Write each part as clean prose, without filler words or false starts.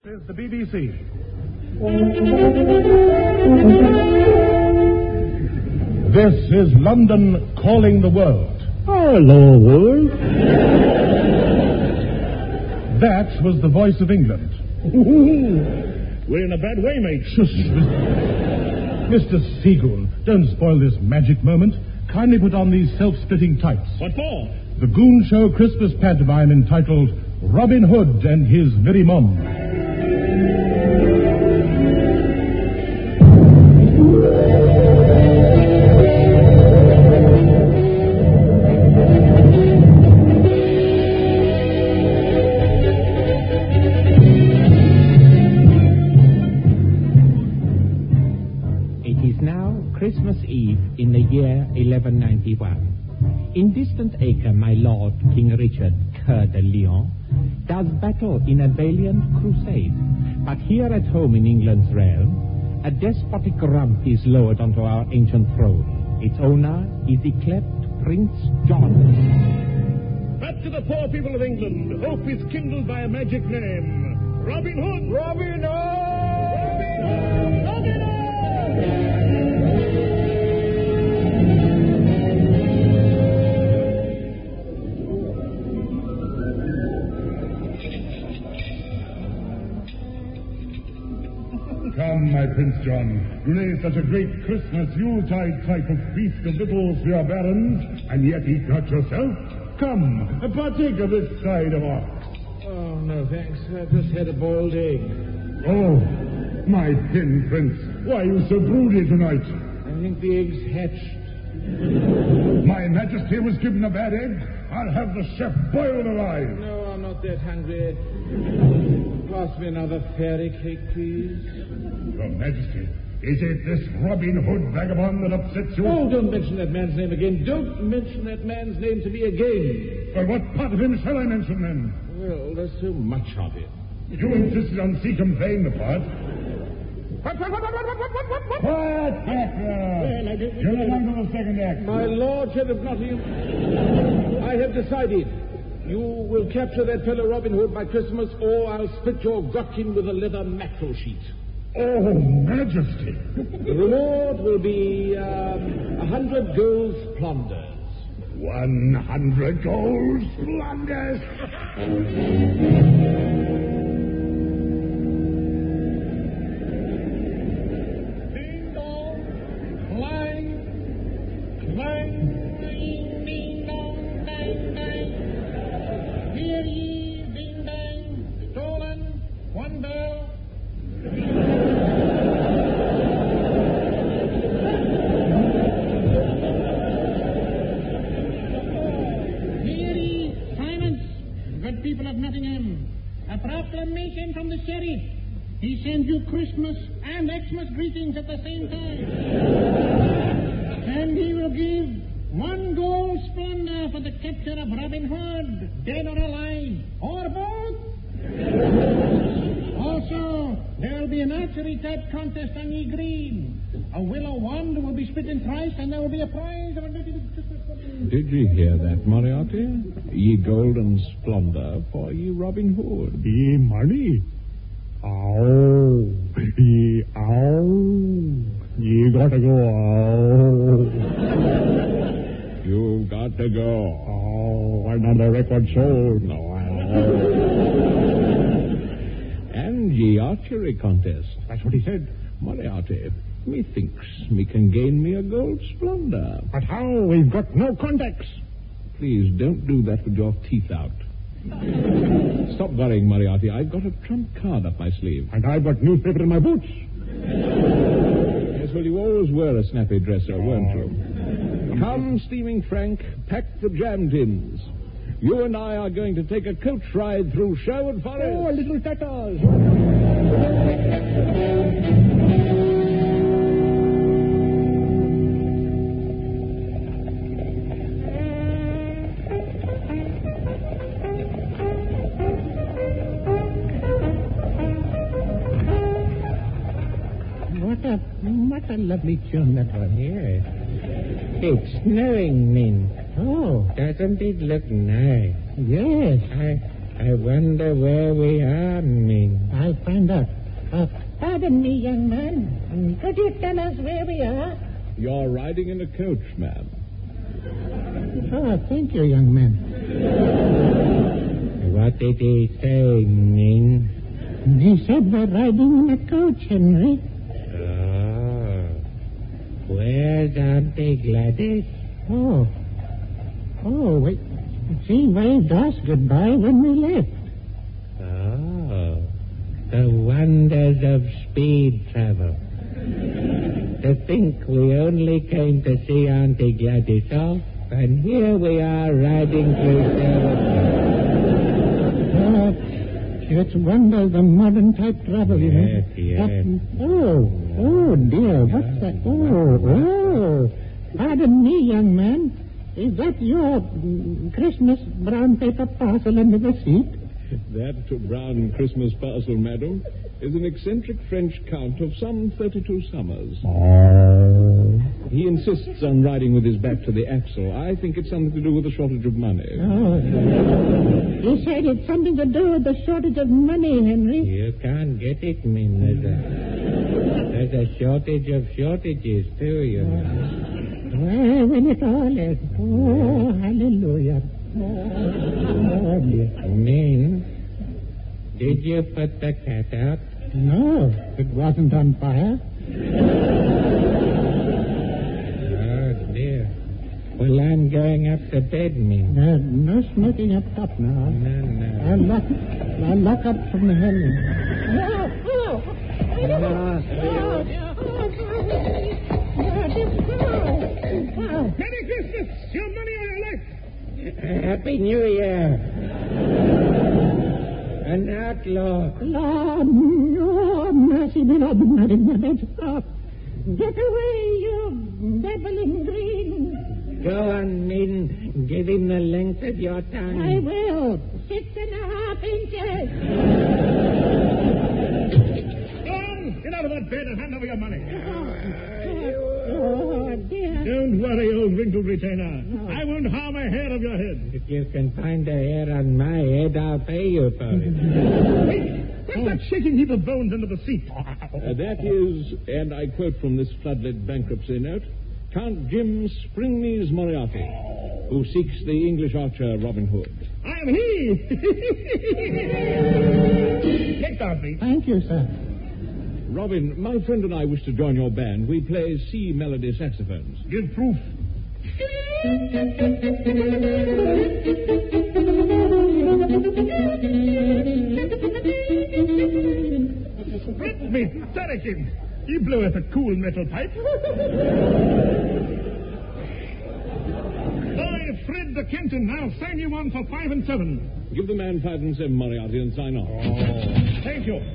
This is the BBC. This is London calling the world. Hello, world. That was the voice of England. We're in a bad way, mate. Shush. Mr. Seagoon, don't spoil this magic moment. Kindly put on these self-splitting tights. What for? The Goon Show Christmas pantomime entitled Robin Hood and His Merry Mom. Christmas Eve in the year 1191. In distant Acre, my lord, King Richard, Coeur de Lion, does battle in a valiant crusade. But here at home in England's realm, a despotic rump is lowered onto our ancient throne. Its owner is yclept Prince John. Back to the poor people of England. Hope is kindled by a magic name. Robin Hood! Robin Hood! Robin Hood! Robin Hood! Come, my Prince John, you lay such a great Christmas Yuletide type of feast of victuals for your barons, and yet eat not yourself. Come, partake of this side of ox. Oh, no, thanks. I've just had a boiled egg. Oh, my thin Prince, why are you so broody tonight? I think the egg's hatched. My Majesty was given a bad egg. I'll have the chef boiled alive. No, I'm not that hungry. Pass me another fairy cake, please. Your Majesty, is it this Robin Hood vagabond that upsets you? Oh, don't mention that man's name again. Don't mention that man's name to me again. Well, what part of him shall I mention, then? Well, there's so much of him. You insisted on Seacombe playing the part. Quiet, Catherine! You're no longer the second act. My lordship of Nottingham, I have decided. You will capture that fellow Robin Hood by Christmas, or I'll split your gotkin with a leather mackerel sheet. Oh, Majesty! The reward will be 100 gold plunders. 100 gold plunders! Ding dong, clang, clang, ding, ding dong, bang, bang. Hear ye, ding dang, stolen, one bell. Hear ye, silence, good people of Nottingham. A proclamation from the sheriff. He sends you Christmas and Xmas greetings at the same time. And he will give 1 gold splendor for the capture of Robin Hood, dead or alive, or both. Also, there will be an archery type contest on ye green. A willow wand will be split in thrice, and there will be a prize of a little Christmas pudding. Did ye hear that, Moriarty? Ye golden splendor for ye Robin Hood. Ye money. Ow. Ye ow. Ye gotta go ow. You've got to go. Oh, I'm on the record sold. No, And ye archery contest. That's what he said. Moriarty, methinks me can gain me a gold splendor. But how? We've got no contacts. Please don't do that with your teeth out. Stop worrying, Moriarty. I've got a trump card up my sleeve. And I've got newspaper in my boots. Yes, well, you always were a snappy dresser, weren't you? Come, Steaming Frank, pack the jam tins. You and I are going to take a coach ride through Sherwood Forest. Oh, little tatters. What a lovely tune that one here. It's snowing, Min. Oh, Doesn't it look nice? yes. I I wonder where we are, Min. I'll find out. Pardon me, young man. Could you tell us where we are? You're riding in a coach, ma'am. Oh, thank you, young man. What did he say, Min? He said we're riding in a coach, Henry. Oh. Where's Auntie Gladys? Oh, wait. She waved us goodbye when we left. Oh. The wonders of speed travel. To think we only came to see Auntie Gladys off, and here we are riding through It's wonders of modern type travel, you know. Yes. Oh, dear, what's that? Oh. Pardon me, young man. Is that your Christmas brown paper parcel under the seat? That brown Christmas parcel, madam, is an eccentric French count of some 32 summers. He insists on riding with his back to the axle. I think it's something to do with the shortage of money. Oh, you said it's something to do with the shortage of money, Henry. You can't get it, Min. There's a shortage of shortages, too, you know. Well, when it all is. Oh, hallelujah. Oh, dear. Min, did you put the cat out? No, it wasn't on fire. Oh, dear. Well, I'm going up to bed, Min. No smoking up top now. No. I'll lock up from the helmet. Merry Christmas! Your money or your life! Happy New Year. An outlaw. Lord, no, mercy be Lord, get away, you devil in green. Go on, Min. Give him the length of your tongue. I will. 6.5 inches. Go on! Get out of that bed and hand over your money. Oh, dear. Don't worry, old wrinkled retainer. I won't harm a hair of your head. If you can find a hair on my head, I'll pay you for it. Wait! What's that shaking heap of bones under the seat? That is, and I quote from this floodlit bankruptcy note, Count Jim Springknees Moriarty, who seeks the English archer Robin Hood. I am he! Take down, please. Thank you, sir. Robin, my friend and I wish to join your band. We play C melody saxophones. Give proof. Let me derrick him. He bloweth a cool metal pipe. I, Fred the Kenton, now sign you on for 5 and 7. Give the man 5 and 7, Moriarty, and sign off. Thank you.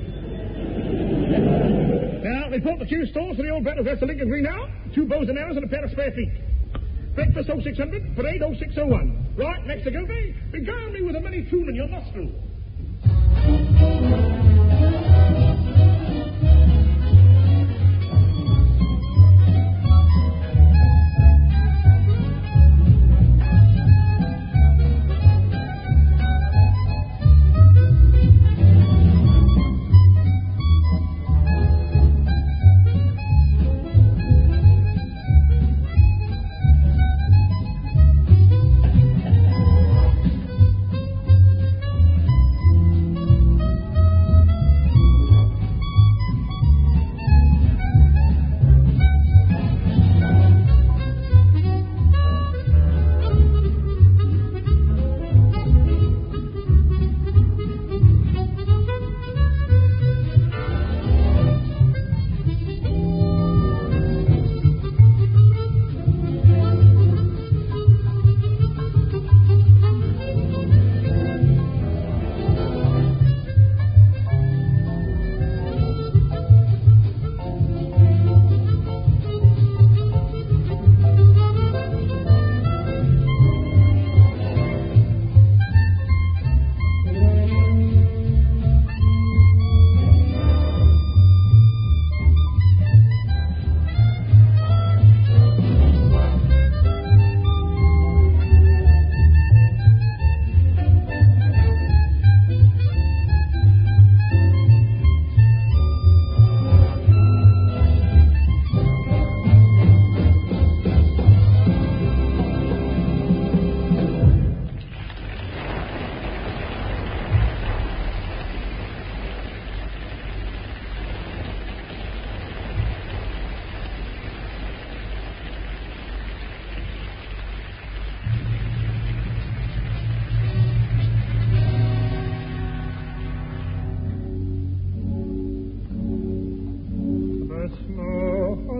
Now, report the 2 stalls for the old bed of West Lincoln Green now. 2 bows and arrows and a pair of spare feet. Breakfast 0600, parade 0601. Right, next to Gilby, beguile me with a merry tune in your nostril.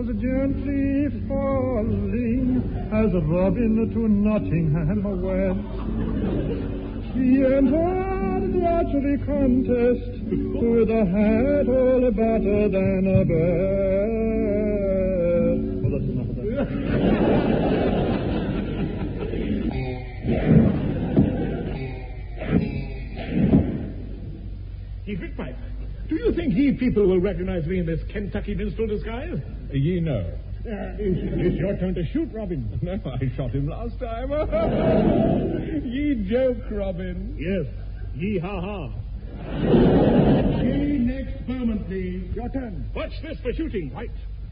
was gently falling as Robin to Nottingham went. He entered the archery contest with a hat all better than a bed. Oh, that's enough of that. Ye Pipe, do you think ye people will recognize me in this Kentucky minstrel disguise? Ye know. It's your turn to shoot, Robin. No, I shot him last time. Ye joke, Robin. Yes. Ye ha-ha. Ye next moment, please. Your turn. Watch this for shooting. Right.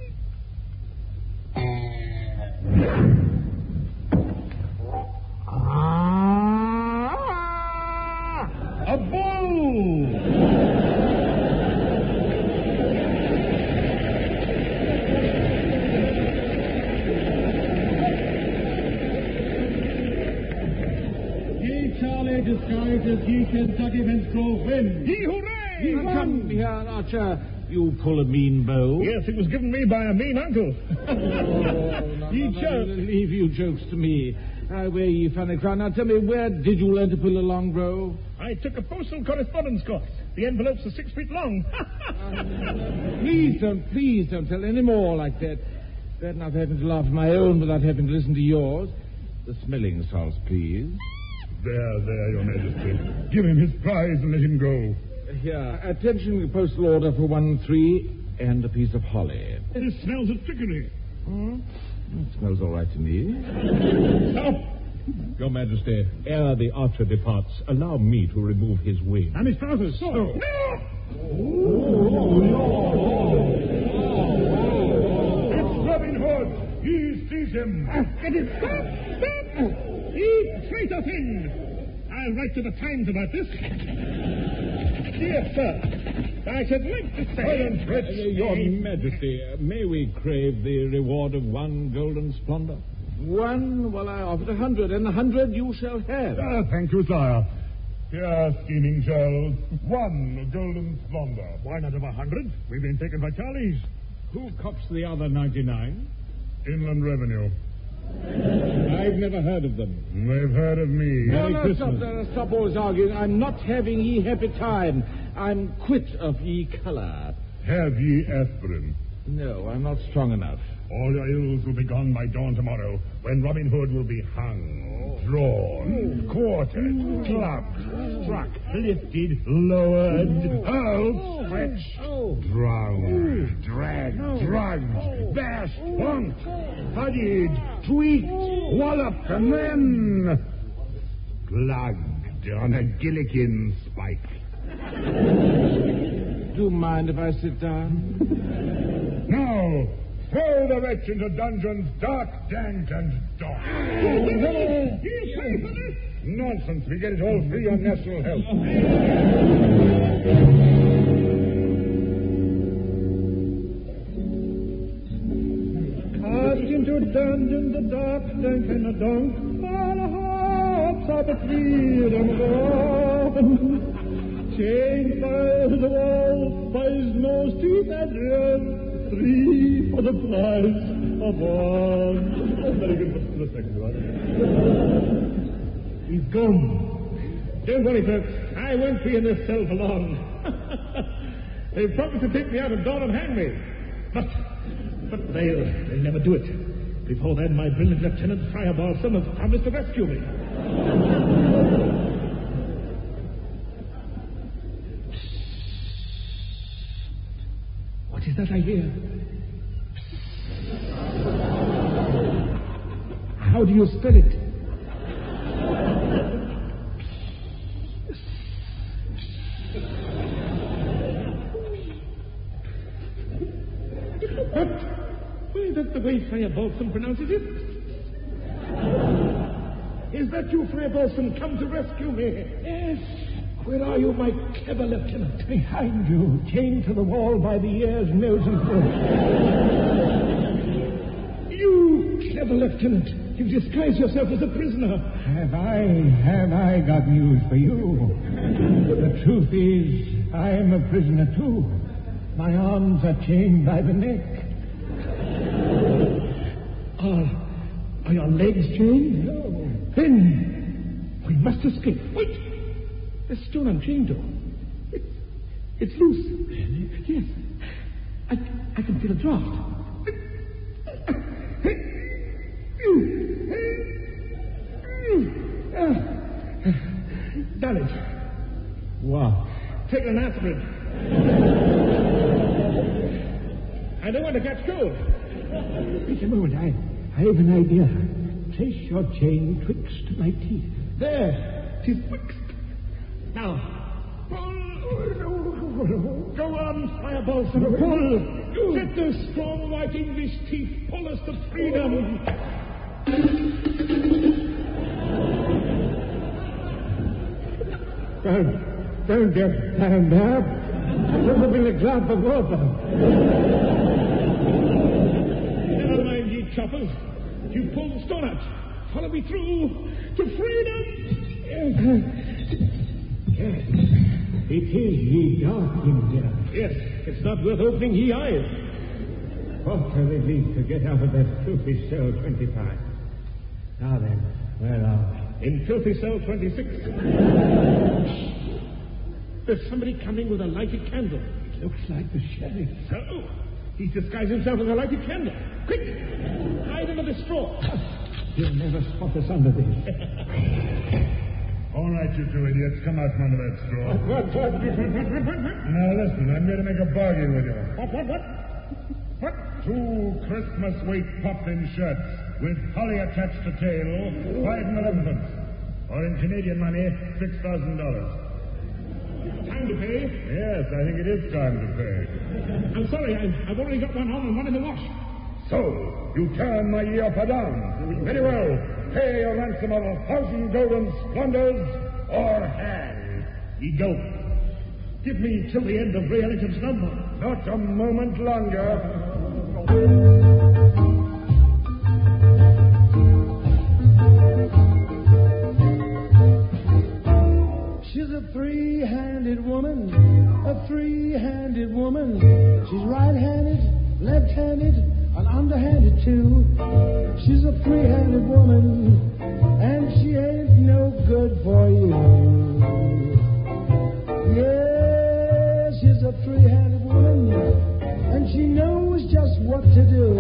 A bull! Charlie, disguised as ye Kentucky minstrel, win. Ye hooray! Come here, Archer. You pull a mean bow. Yes, it was given me by a mean uncle. Ye joke. Leave you jokes to me. Where ye funny crown. Now tell me, where did you learn to pull a long bow? I took a postal correspondence course. The envelopes are 6 feet long. Please don't tell any more like that. Better not having to laugh at my own without having to listen to yours. The smelling salts, please. There, Your Majesty. Give him his prize and let him go. Here, attention, postal order for 1-3 and a piece of holly. This smells of trickery. It smells all right to me. Stop! Your Majesty, ere the archer departs, allow me to remove his wing. And his trousers. So. No! It's Robin Hood. Ye seize him. Get him. Stop! Ye traitor thing! I'll write to the Times about this. Dear sir, I should like to say... Your Majesty, may we crave the reward of 1 golden splendor? 1? Well, I offered 100, and the 100 you shall have. Thank you, sire. Here, scheming Charles. 1 golden splendor. Why not of 100? We've been taken by Charlies. Who cops the other 99? Inland Revenue. I've never heard of them. They've heard of me. No, stop always arguing. I'm not having ye happy time. I'm quit of ye colour. Have ye aspirin? No, I'm not strong enough. All your ills will be gone by dawn tomorrow, when Robin Hood will be hung, drawn, quartered, clubbed, struck, lifted, lowered, hurled, stretched, drowned, dragged, drugged, bashed, punked, puddied, tweaked, walloped, and then glugged on a gillikin spike. Do you mind if I sit down? Now, throw the wretch into dungeons dark, dank, and dark. He's safe, brother. Nonsense. We get it all free on national health. Cast into dungeons the dark, dank, and the donk, all hearts are but freedom gone. Chained by the wall, by his nose, teeth, and ears, 3 for the price of 1. Very good for the second one. He's gone. Don't worry, folks. I won't be in this cell for long. They've promised to take me out at dawn and hang me. But they'll never do it. Before then, my brilliant Lieutenant Friar Balsam has promised to rescue me. What is that I hear? How do you spell it? What? Well, that's the way Friar Balsam pronounces it. Is that you, Friar Balsam, come to rescue me? Yes. Where are you, my clever lieutenant? Behind you, chained to the wall by the ears, nose, and throat. You clever lieutenant, you've disguised yourself as a prisoner. Have I got news for you? The truth is, I am a prisoner too. My arms are chained by the neck. Are your legs chained? No. Then we must escape. Wait! The stone unchained door. It's loose. Really? Yes. I can feel a draft. Done it. Wow. Take an aspirin. I don't want to catch cold. Wait a moment. I have an idea. Place your chain twixt my teeth. There. 'Tis fixed. Now, pull. Go on, Fireballs. Pull. Let those strong white English teeth pull us to freedom. Don't get stand up. There's been a drop of water. Never mind, ye choppers. You pull the stone out. Follow me through to freedom. Yes. It is ye dark in there. Yes, it's not worth opening ye eyes. What a relief to get out of that filthy cell 25. Now then, where are we? In filthy cell 26. There's somebody coming with a lighted candle. It looks like the sheriff. So, he's disguised himself with a lighted candle. Quick! Hide under the straw. He'll never spot us under this. All right, you two idiots, come out from under that straw. What? Now listen, I'm going to make a bargain with you. What? 2 Christmas weight poplin shirts with holly attached to tail, 5 and 11 pence. Or in Canadian money, $6,000. Time to pay? Yes, I think it is time to pay. I'm sorry, I've already got one on and one in the wash. So, you turn my year for down. Very well. Pay a ransom of 1,000 golden splendors or hang. Ye go. Give me till the end of Ray Ellington's number. Not a moment longer. She's a three-handed woman, a three-handed woman. She's right-handed, left-handed, and underhanded too. She's a three-handed woman, and she ain't no good for you. Yeah, she's a three-handed woman, and she knows just what to do.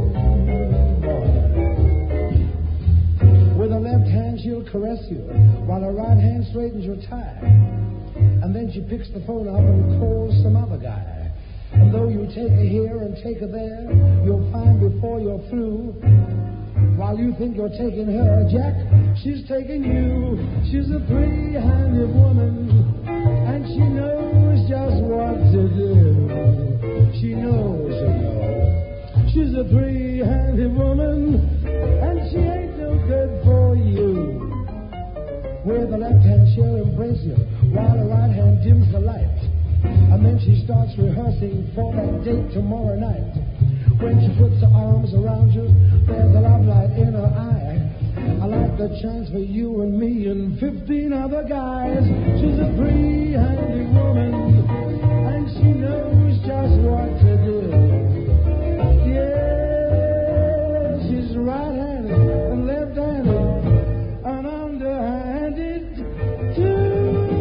With her left hand, she'll caress you, while her right hand straightens your tie. And then she picks the phone up and calls some other guy. And though you take her here and take her there, you'll find before you're through, while you think you're taking her, Jack, she's taking you. She's a three-handed woman, and she knows just what to do. She knows, you know. She's a three-handed woman, and she ain't no good for you. With the left hand, she'll embrace you, while the right hand dims the light. And then she starts rehearsing for that date tomorrow night. When she puts her arms around you, there's a love light in her eye. I like the chance for you and me and 15 other guys. She's a three-handed woman, and she knows just what to do. Yeah, she's right-handed and left-handed and underhanded too.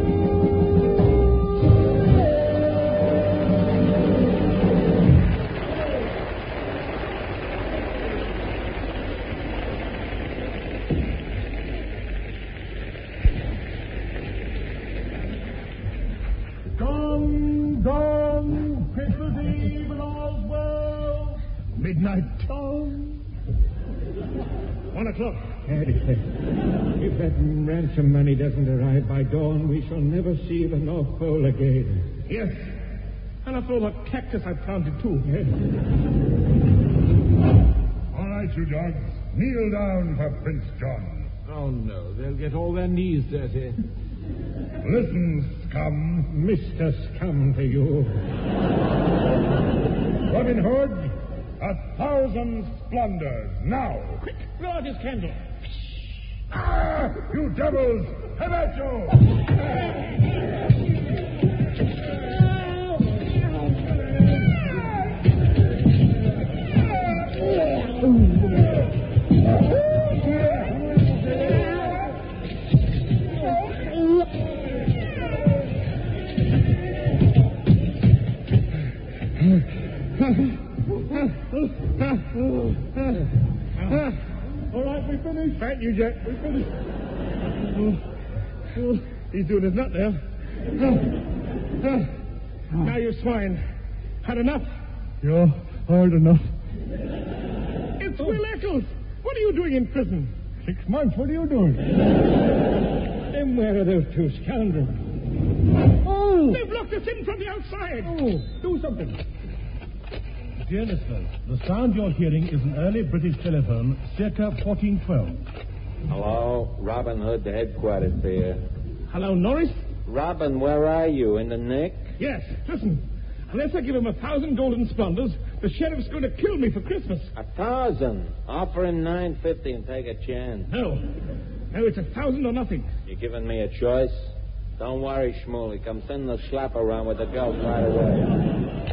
Gone, Christmas Eve and all's well. Midnight. 1 o'clock. If that ransom money doesn't arrive by dawn, we shall never see the North Pole again. Yes. And after all that cactus I planted, too. Yes. All right, you dogs. Kneel down for Prince John. Oh, no. They'll get all their knees dirty. Listen, scum. Mr. Scum to you. Robin Hood, 1,000 splendors. Now. Quick, blow out his candle. Ah, you devils! Have at you! All right, we finished. Thank you, Jack. We finished. He's doing his nut there. Now, you swine. Had enough? You're hard enough. It's Will Eccles. What are you doing in prison? 6 months. What are you doing? Then where are those two scoundrels? Oh! They've locked us in from the outside. Oh, do something. Dear listeners, the sound you're hearing is an early British telephone, circa 1412. Hello, Robin Hood, the headquarters here. Hello, Norris? Robin, where are you? In the nick? Yes. Listen, unless I give him 1,000 golden splendors, the sheriff's going to kill me for Christmas. 1,000. Offer him $9.50 and take a chance. No, it's 1,000 or nothing. You giving me a choice? Don't worry, Shmuley. Come send the slap around with the girls right away.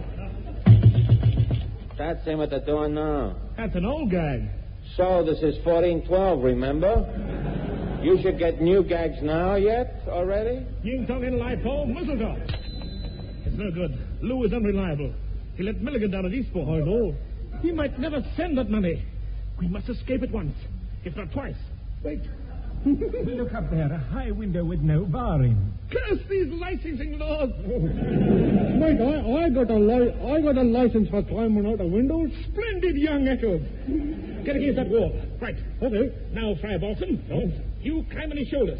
That's him at the door now. That's an old gag. So this is 1412, remember? You should get new gags now yet already? Ying Tong in Lai Po, muzzle dog. It's no good. Lou is unreliable. He let Milligan down at Eastport. I know. He might never send that money. We must escape at once, if not twice. Wait. Look up there, a high window with no barring. Curse these licensing laws. Mate, I got a license for climbing out of windows. Splendid, young Echo. Get against that wall. Right. Okay. Now, Friar Balsam. You climb on his shoulders.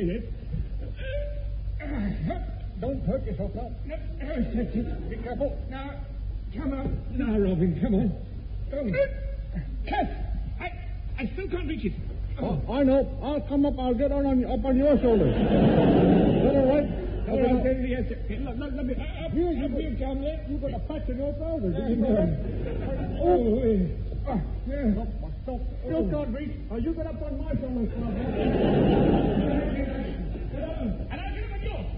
Don't hurt yourself now. Be careful. Now, come on. Now, Robin, come on. Cass! I still can't reach it. Oh, I know. I'll come up. I'll get up on your shoulders. Is that all right? All right. Yes. Let me... You come there. You've got a patch in your trousers. You can't reach. You get up on my shoulders. And I'll get up on yours.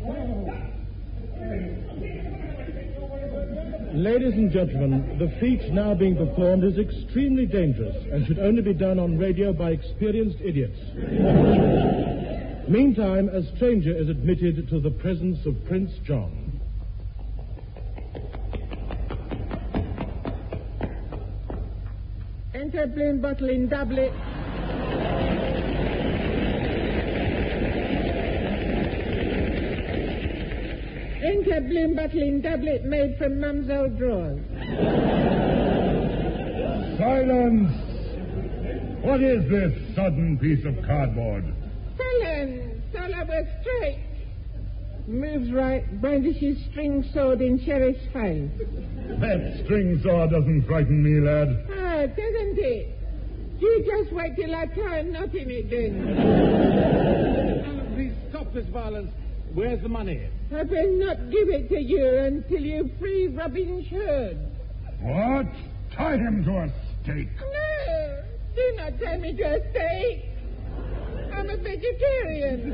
Ladies and gentlemen, the feat now being performed is extremely dangerous and should only be done on radio by experienced idiots. Meantime, a stranger is admitted to the presence of Prince John. Enter plain bottle in doublet. Enter plain bottle in doublet made from Mum's old drawers. Silence! What is this sudden piece of cardboard? Felon, Sola works straight. Moves right, brandishes string sword in sheriff's face. That string saw doesn't frighten me, lad. Ah, doesn't it? You just wait till I try and knot in it then. Please stop this violence. Where's the money? I will not give it to you until you free Robin Hood. What? Tie him to a stake. No, do not tie me to a stake. I'm a vegetarian.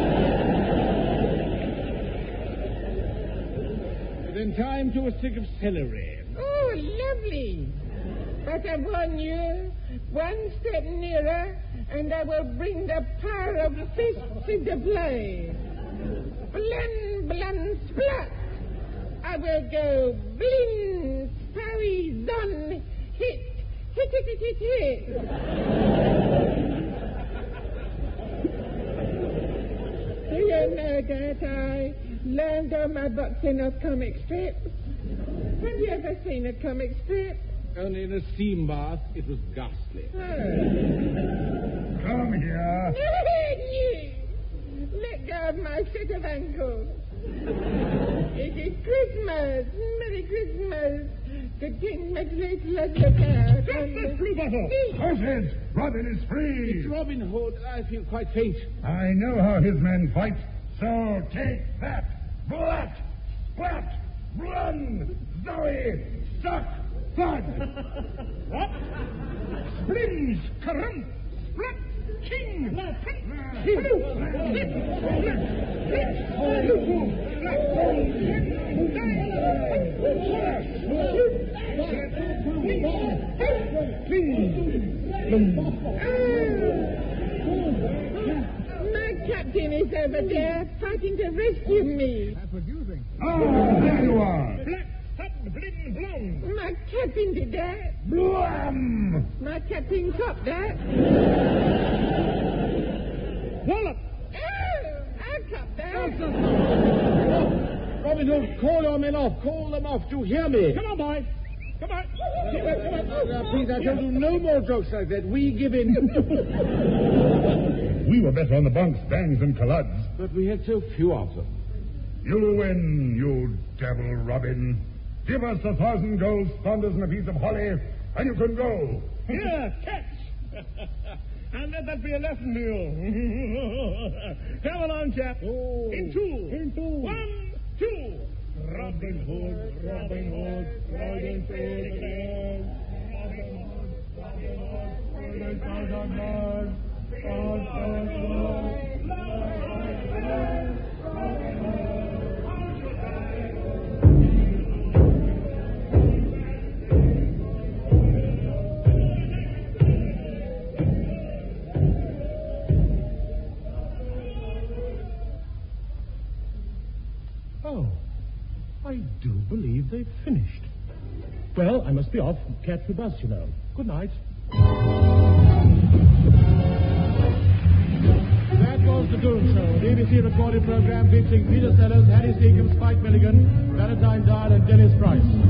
Then tie him to a stick of celery. Oh, lovely. But I warn you, one step nearer, and I will bring the power of fists into play. Blan, blan, splat. I will go blin, sparry, zon, hit, hit, hit, hit, hit, hit. Do you know that I learned all my boxing off comic strips? Have you ever seen a comic strip? Only in a steam bath. It was ghastly. Come here. Let go of my set of ankles. It is Christmas. Merry Christmas. The king makes it let look out. Drop the blue bottle. Horseheads, Robin is free. It's Robin Hood. I feel quite faint. I know how his men fight, so take that. Blat, splat, run, Zoe, suck, thud. What? Splins, current, splat, king, My captain is over there fighting to rescue me. That's what you think. Oh, there you are. Black, sudden, blin, Captain did that. Blam! My captain caught that. Wallop! Oh, I caught that. Robin Hood, call your men off. Call them off. Do you hear me? Come on, boy. Come on. Please, I don't do no more jokes like that. We give in. We were better on the bunks, bangs, and colluds. But we had so few of them. You win, you devil, Robin. Give us 1,000 gold sponders and a piece of holly, and you can go. Here, catch. And let that be a lesson to you. Come along, chap. Oh. In two. 1, 2. Robin Hood, Robin Hood, riding through the land. Robin Hood, Robin Hood, riding through the land. Oh, I do believe they've finished. Well, I must be off. Catch the bus, you know. Good night. That was The Goon Show, the ABC recorded program featuring Peter Sellers, Harry Seacombe, Spike Milligan, Valentine Dyer, and Dennis Price.